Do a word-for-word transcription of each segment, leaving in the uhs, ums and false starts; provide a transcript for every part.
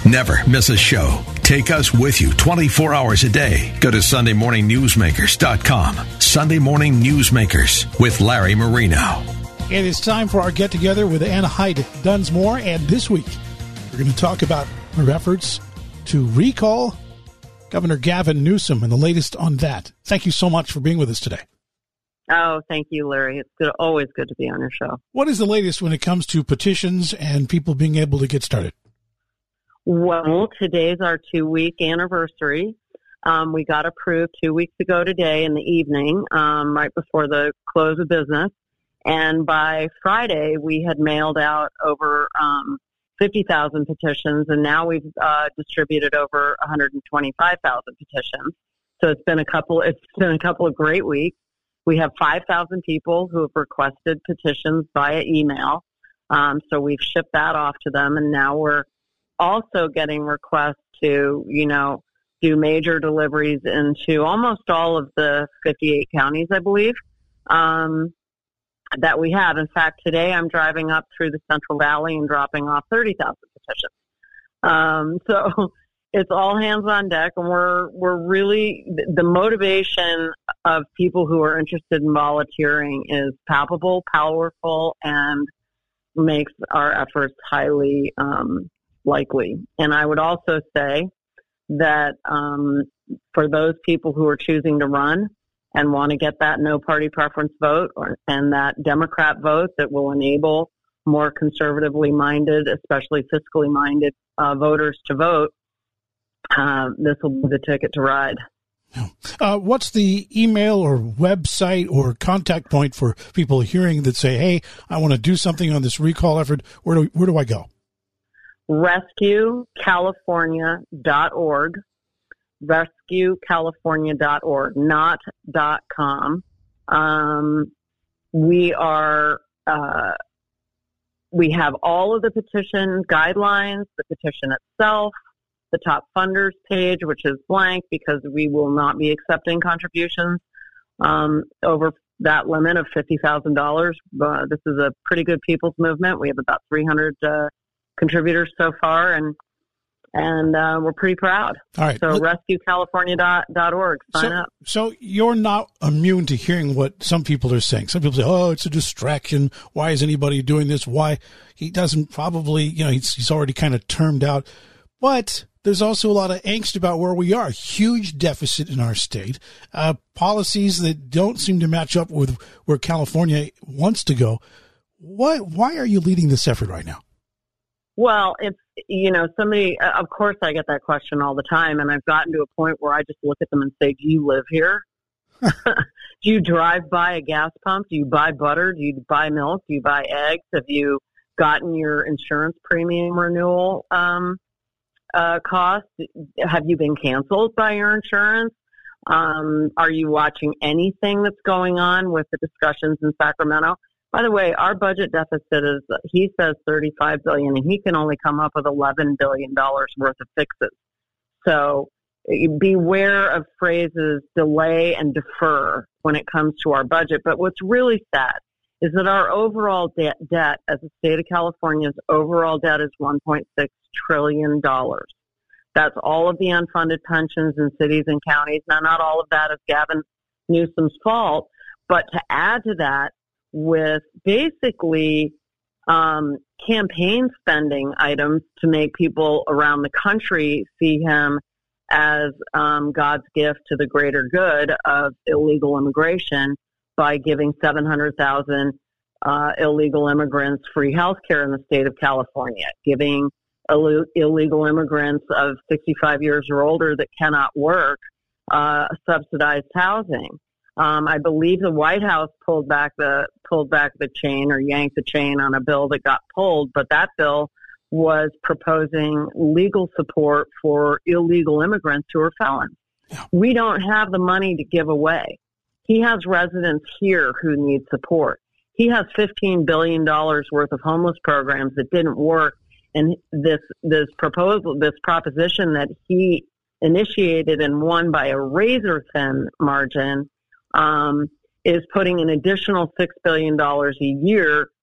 Never miss a show. Take us with you twenty-four hours a day. Go to Sunday Morning Newsmakers dot com. Sunday Morning Newsmakers with Larry Marino. It is time for our get-together with Ann Hyde Dunsmore, and this week we're going to talk about her efforts to recall Governor Gavin Newsom and the latest on that. Thank you so much for being with us today. Oh, thank you, Larry. It's good, always good to be on your show. What is the latest when it comes to petitions and people being able to get started? Well, today's our two-week anniversary. Um, we got approved two weeks ago today in the evening, um, right before the close of business. And by Friday, we had mailed out over um, fifty thousand petitions, and now we've uh, distributed over one hundred twenty-five thousand petitions. So it's been a couple. It's been a couple of great weeks. We have five thousand people who have requested petitions via email. Um, so we've shipped that off to them, and now we're also getting requests to, you know, do major deliveries into almost all of the fifty-eight counties, I believe, um, that we have. In fact, today I'm driving up through the Central Valley and dropping off thirty thousand petitions. Um, so it's all hands on deck, and we're we're really, the motivation of people who are interested in volunteering is palpable, powerful, and makes our efforts highly um, likely. And I would also say that um, for those people who are choosing to run and want to get that no party preference vote or, and that Democrat vote that will enable more conservatively minded, especially fiscally minded uh, voters to vote, uh, this will be the ticket to ride. Uh, what's the email or website or contact point for people hearing that say, hey, I want to do something on this recall effort? Where do, where do I go? rescue california dot org, rescue california dot org, not .com. Um, we are, uh, we have all of the petition guidelines, the petition itself, the top funders page, which is blank because we will not be accepting contributions um, over that limit of fifty thousand dollars. Uh, this is a pretty good people's movement. We have about three hundred uh, contributors so far, and and uh, we're pretty proud. All right. So rescue california dot org, sign so, up. So you're not immune to hearing what some people are saying. Some people say, oh, it's a distraction. Why is anybody doing this? Why? He doesn't probably, you know, he's, he's already kind of termed out. But there's also a lot of angst about where we are. Huge deficit in our state. Uh, policies that don't seem to match up with where California wants to go. Why, why are you leading this effort right now? Well, it's, you know, somebody, of course I get that question all the time, and I've gotten to a point where I just look at them and say, do you live here? Do you drive by a gas pump? Do you buy butter? Do you buy milk? Do you buy eggs? Have you gotten your insurance premium renewal um, uh, cost? Have you been canceled by your insurance? Um, are you watching anything that's going on with the discussions in Sacramento? By the way, our budget deficit is, he says thirty-five billion dollars, and he can only come up with eleven billion dollars worth of fixes. So beware of phrases delay and defer when it comes to our budget. But what's really sad is that our overall de- debt as a state of California's overall debt is one point six trillion dollars. That's all of the unfunded pensions in cities and counties. Now, not all of that is Gavin Newsom's fault, but to add to that, with basically um, campaign spending items to make people around the country see him as um, God's gift to the greater good of illegal immigration by giving seven hundred thousand uh, illegal immigrants free health care in the state of California, giving Ill- illegal immigrants of sixty-five years or older that cannot work uh, subsidized housing. Um, I believe the White House pulled back the pulled back the chain or yanked the chain on a bill that got pulled, but that bill was proposing legal support for illegal immigrants who are felons. Yeah. We don't have the money to give away. He has residents here who need support. He has fifteen billion dollars worth of homeless programs that didn't work, and this this proposal, this proposition that he initiated and won by a razor-thin margin, Um, is putting an additional six billion dollars a year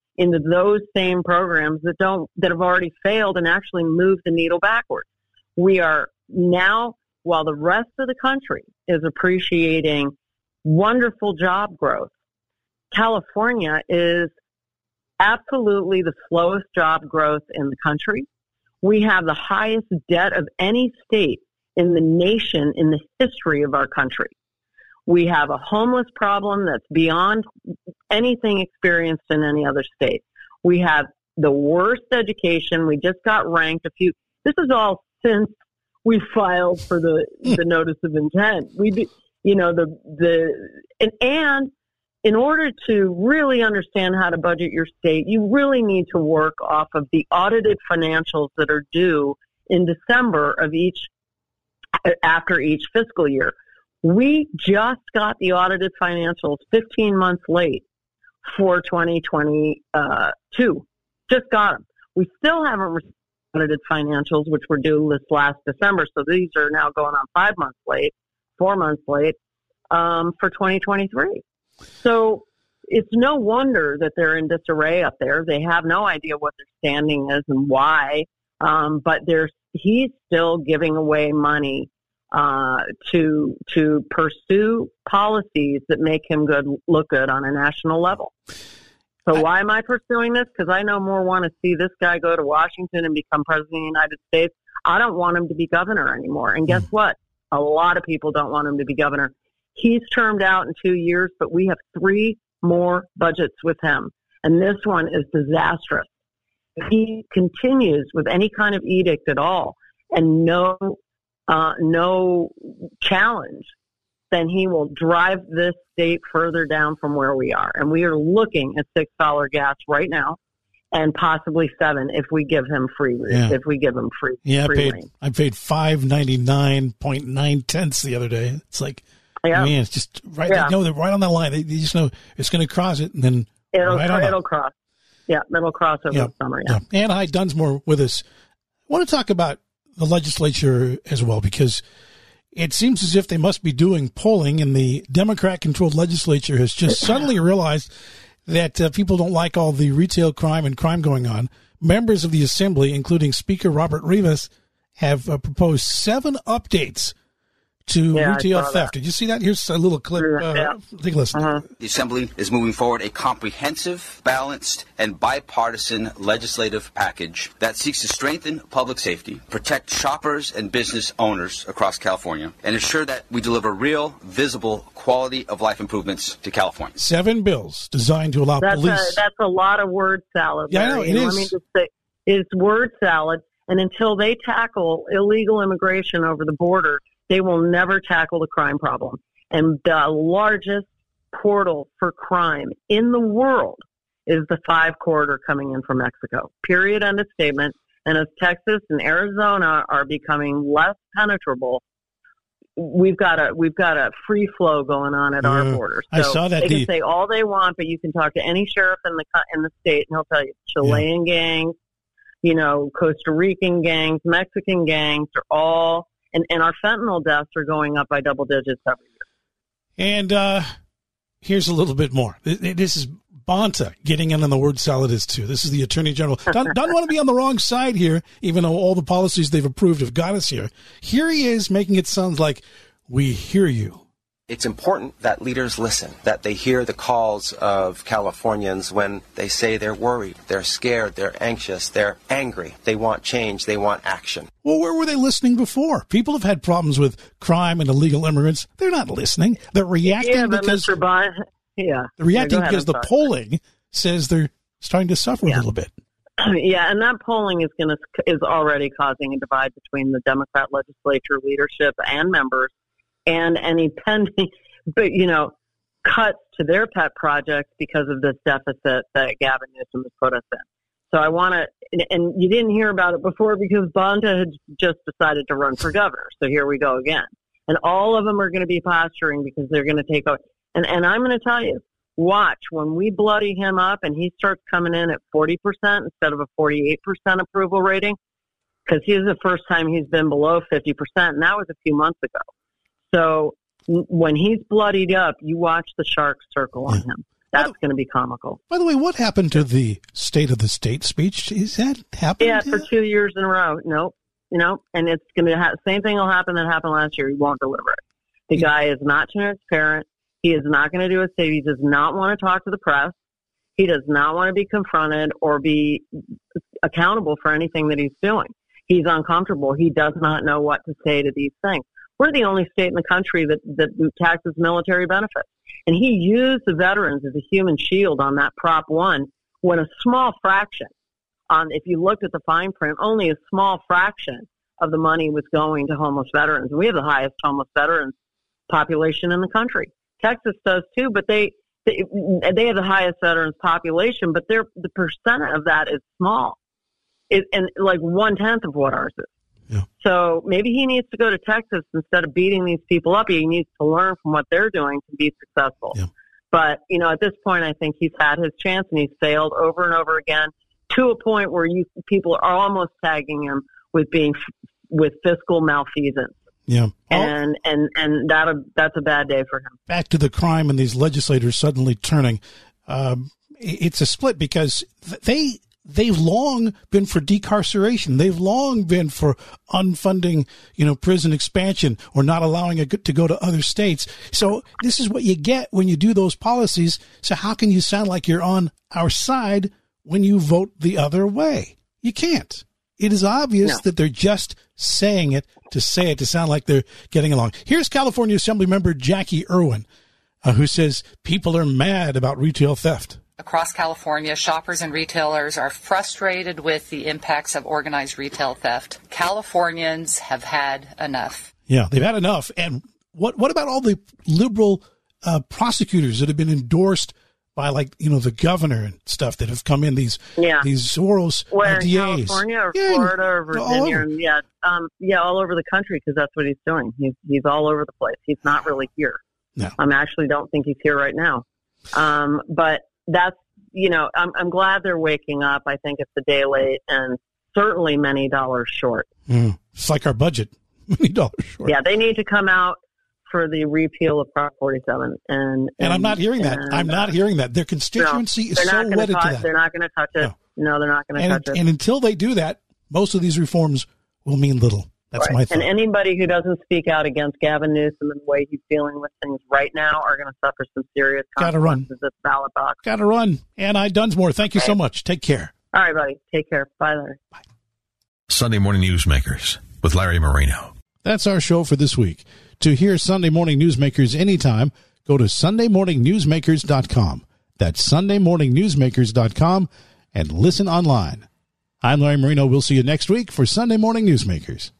into those same programs that don't, that have already failed and actually moved the needle backwards. We are now, while the rest of the country is appreciating wonderful job growth, California is absolutely the slowest job growth in the country. We have the highest debt of any state in the nation in the history of our country. We have a homeless problem that's beyond anything experienced in any other state. We have the worst education. We just got ranked a few. This is all since we filed for the, the notice of intent. We do, you know, the, the, and, and in order to really understand how to budget your state, you really need to work off of the audited financials that are due in December of each, after each fiscal year. We just got the audited financials fifteen months late for twenty twenty-two. Just got them. We still haven't received audited financials, which were due this last December. So these are now going on five months late, four months late um, for twenty twenty-three. So it's no wonder that they're in disarray up there. They have no idea what their standing is and why. Um, but there's, he's still giving away money uh, to to pursue policies that make him good look good on a national level. So I, why am I pursuing this? Because I no more want to see this guy go to Washington and become president of the United States. I don't want him to be governor anymore. And guess what? A lot of people don't want him to be governor. He's termed out in two years, but we have three more budgets with him. And this one is disastrous. If he continues with any kind of edict at all and no uh, no challenge, then he will drive this state further down from where we are. And we are looking at six dollars gas right now and possibly seven if we give him free, yeah. if we give him free. Yeah, free I paid, reign. I paid five ninety-nine point nine cents the other day. It's like, yeah. man, it's just right. Yeah. They know they're right on that line. They, they just know it's going to cross it and then it'll, right on it'll up. cross. Yeah, it'll cross over yeah. the summer. Yeah. yeah. Ann Hyde Dunsmore with us. I want to talk about the legislature as well, because it seems as if they must be doing polling, and the Democrat-controlled legislature has just suddenly realized that uh, people don't like all the retail crime and crime going on. Members of the Assembly, including Speaker Robert Rivas, have uh, proposed seven updates to yeah, retail theft. That. Did you see that? Here's a little clip. Uh, yeah. Take a listen. Uh-huh. The Assembly is moving forward a comprehensive, balanced, and bipartisan legislative package that seeks to strengthen public safety, protect shoppers and business owners across California, and ensure that we deliver real, visible, quality of life improvements to California. Seven bills designed to allow that's police. A, that's a lot of word salad. Yeah, I know, it is. Let me just say, it's word salad, and until they tackle illegal immigration over the border, they will never tackle the crime problem. And the largest portal for crime in the world is the five corridor coming in from Mexico. Period. End of statement. And as Texas and Arizona are becoming less penetrable, we've got a we've got a free flow going on at yeah, our border. So I saw that they the, can say all they want, but you can talk to any sheriff in the in the state, and he'll tell you Chilean yeah. gangs, you know, Costa Rican gangs, Mexican gangs are all. And, and our fentanyl deaths are going up by double digits every year. And uh, here's a little bit more. This is Bonta getting in on the word salad is too. This is the Attorney General. Don't, don't want to be on the wrong side here, even though all the policies they've approved have got us here. Here he is making it sound like we hear you. It's important that leaders listen, that they hear the calls of Californians when they say they're worried, they're scared, they're anxious, they're angry, they want change, they want action. Well, where were they listening before? People have had problems with crime and illegal immigrants. They're not listening. They're reacting yeah, but because Mister Bon- yeah, they're reacting yeah, because the sorry. polling says they're starting to suffer yeah. a little bit. Yeah, and that polling is going to is already causing a divide between the Democrat legislature leadership and members. And any pending, but, you know, cuts to their pet projects because of this deficit that Gavin Newsom has put us in. So I want to, and, and you didn't hear about it before because Bonta had just decided to run for governor. So here we go again. And all of them are going to be posturing because they're going to take over. And, and I'm going to tell you, watch, when we bloody him up and he starts coming in at forty percent instead of a forty-eight percent approval rating, because he's the first time he's been below fifty percent, and that was a few months ago. So when he's bloodied up, you watch the sharks circle on yeah. him. That's going to be comical. By the way, what happened to the State of the State speech? Is that happening? Yeah, for two years in a row. Nope. You know, and it's going to ha- same thing will happen that happened last year. He won't deliver it. The yeah. guy is not transparent. He is not going to do a save. He does not want to talk to the press. He does not want to be confronted or be accountable for anything that he's doing. He's uncomfortable. He does not know what to say to these things. We're the only state in the country that, that taxes military benefits. And he used the veterans as a human shield on that Prop one when a small fraction, on if you looked at the fine print, only a small fraction of the money was going to homeless veterans. We have the highest homeless veterans population in the country. Texas does too, but they they, they have the highest veterans population, but their the percent of that is small. It, and like one-tenth of what ours is. Yeah. So maybe he needs to go to Texas instead of beating these people up. He needs to learn from what they're doing to be successful. Yeah. But, you know, at this point, I think he's had his chance and he's failed over and over again to a point where you people are almost tagging him with being with fiscal malfeasance. Yeah. And, and, and that, that's a bad day for him. Back to the crime and these legislators suddenly turning. Um, it's a split because they... They've long been for decarceration. They've long been for unfunding, you know, prison expansion or not allowing it to go to other states. So this is what you get when you do those policies. So how can you sound like you're on our side when you vote the other way? You can't. It is obvious no. that they're just saying it to say it, to sound like they're getting along. Here's California Assemblymember Jackie Irwin, uh, who says people are mad about retail theft. Across California, shoppers and retailers are frustrated with the impacts of organized retail theft. Californians have had enough. Yeah, they've had enough. And what what about all the liberal uh, prosecutors that have been endorsed by, like, you know, the governor and stuff that have come in, these yeah. these Soros Where, uh, D As? California or yeah, Florida or Virginia? And yeah, um, yeah, all over the country, because that's what he's doing. He's he's all over the place. He's not really here. No. I actually don't think he's here right now. Um, but that's, you know, I'm, I'm glad they're waking up. I think it's a day late and certainly many dollars short. Mm. It's like our budget, many dollars short. Yeah, they need to come out for the repeal of Prop forty-seven. And, and, and I'm not hearing that. And, I'm not hearing that. Their constituency no, is so wedded touch, to that. They're not going to touch it. No, no they're not going to touch it. And until they do that, most of these reforms will mean little. That's right. my thought. And anybody who doesn't speak out against Gavin Newsom and the way he's dealing with things right now are going to suffer some serious consequences at the ballot box. Got to run. Anni Dunsmore, thank you right. so much. Take care. All right, buddy. Take care. Bye, Larry. Bye. Sunday Morning Newsmakers with Larry Marino. That's our show for this week. To hear Sunday Morning Newsmakers anytime, go to sunday morning newsmakers dot com. That's sunday morning newsmakers dot com and listen online. I'm Larry Marino. We'll see you next week for Sunday Morning Newsmakers.